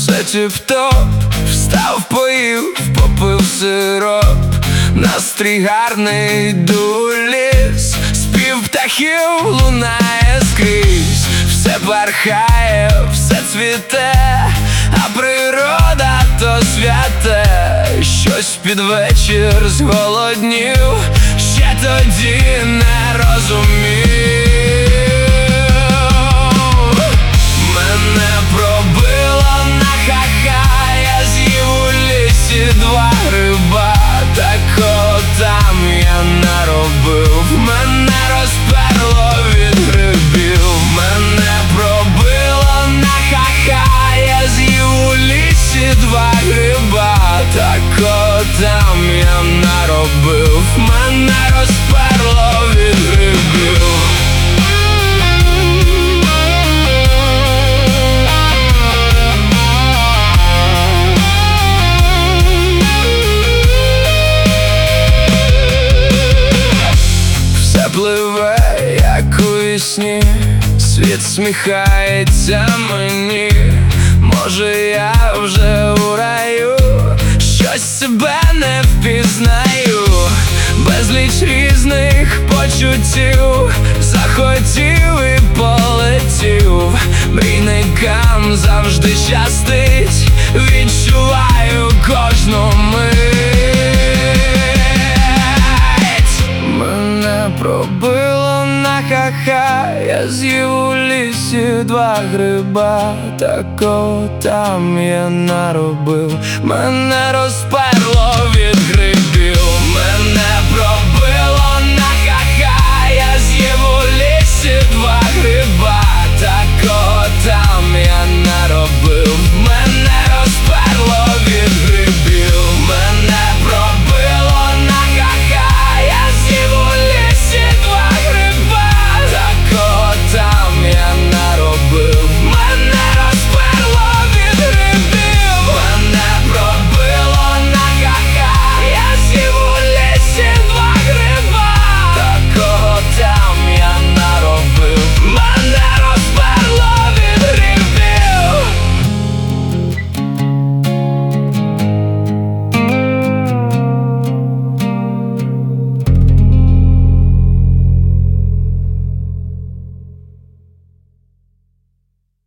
все тіп-топ, встав, поїв, попив сироп. Настрій гарний, йду у ліс, спів птахів лунає скрізь. Все бархає, все цвіте, а природа то святе. Щось під вечір зголоднів, ще тоді не розумів. Мене пробило на ха-ха, я з'їв у лісі 2 гриба. Такого там я наробив, мене розперло від грибів. Мене пробило на ха-ха, я з'їв у лісі 2 гриба. Такого там я наробив, мене розперло від грибів. Пливе, як у вісні, світ сміхається мені. Може я вже у раю, щось себе не впізнаю. Безліч різних почуттів, захотів і полетів. Мрійникам завжди щастить, відчуваю кожну мить. Мене пробило на ха-ха, я з'їв у лісі 2 гриба. Такого там я наробив, мене розперло від грибів.